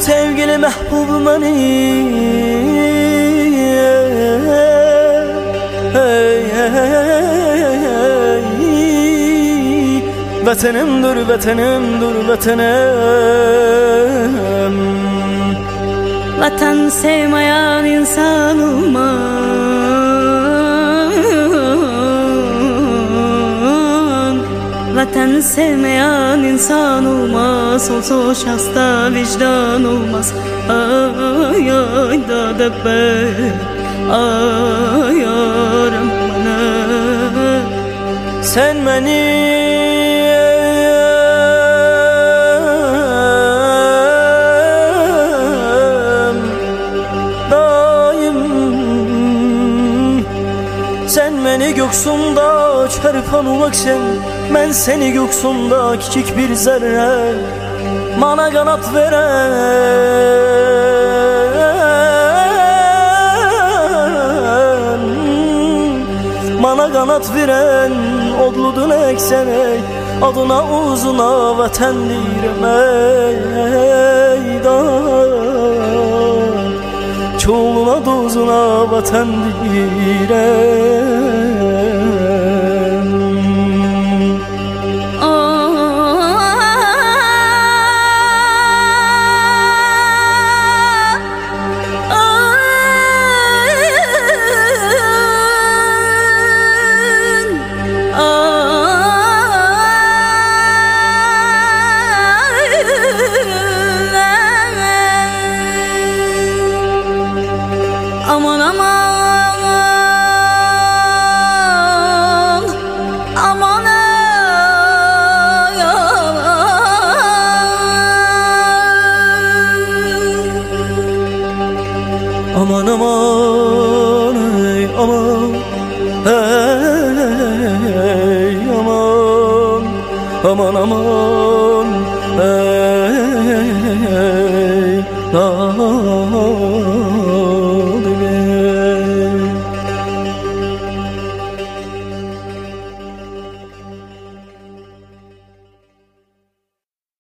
sevgili mehbubum benim. Vatanımdır, vatanımdır, vatanım. Vatan sevmeyen insan olmaz. Vatan sevmeyen insan olmaz. Olsa şahsta vicdan olmaz. Ay ay da debbe, ay yaram bana. Sen beni Sen beni göksunda çarpan ulaksen, ben seni göksunda küçük bir zerre. Bana kanat veren, bana kanat veren odludun eksene, adına uzuna vatan direm çoğuna dozuna vatan direm. Aman aman, aman ay, aman aman ey aman, hey aman, aman aman ey